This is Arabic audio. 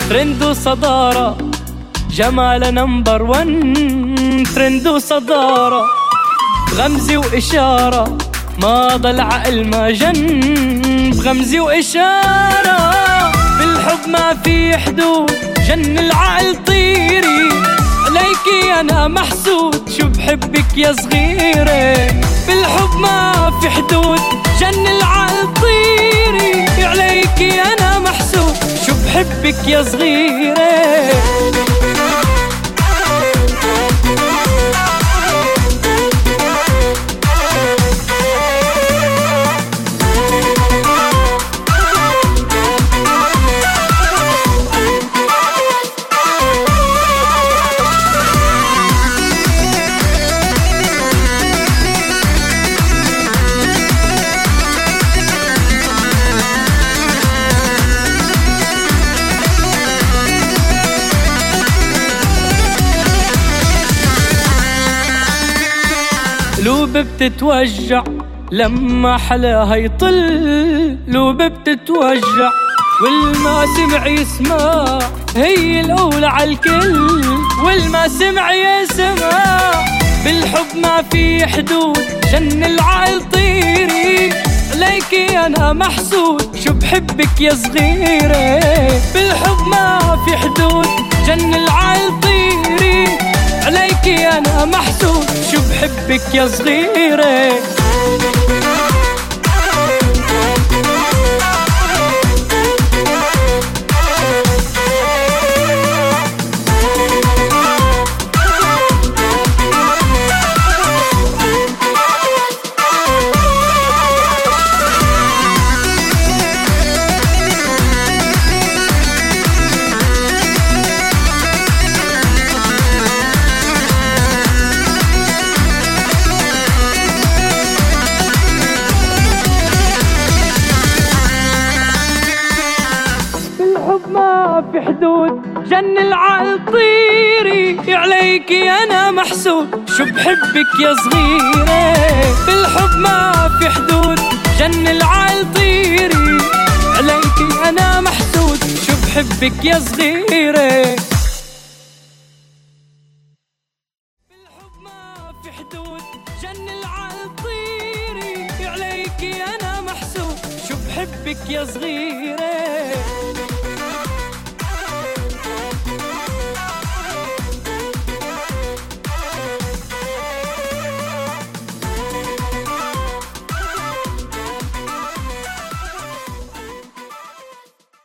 ترند وصدارة، جمال نمبر 1. ترند وصدارة، بغمزة وإشارة، ما ضل عقل ما جن. بغمزة وإشارة، بالحب ما في حدود، جن العقل طيري. عليكي أنا محسود، شو بحبك يا صغيرة. بالحب ما في حدود، جن العقل طيري. عليكي أنا محسود، شو بحبك يا صغيرة. قلوب بتتوجع لما حلاها يطل. قلوب بتتوجع والما سمع يسمع، هي الأولى عالكل والما سمع يسمع. بالحب ما في حدود، جن العقل طيري. عليكي أنا محسود، شو بحبك يا صغيرة. بالحب ما في حدود، جن العقل طيري. عليكي أنا محسود، شو بحبك يا صغيرة. ما في حدود، جن العقل طيري. عليكي أنا محسود، شو بحبك يا صغيرة. بالحب ما في حدود، جن العقل طيري. عليكي أنا محسود، شو بحبك يا صغيرة. بالحب ما في حدود، جن العقل طيري. عليكي أنا محسود، شو بحبك يا صغيرة.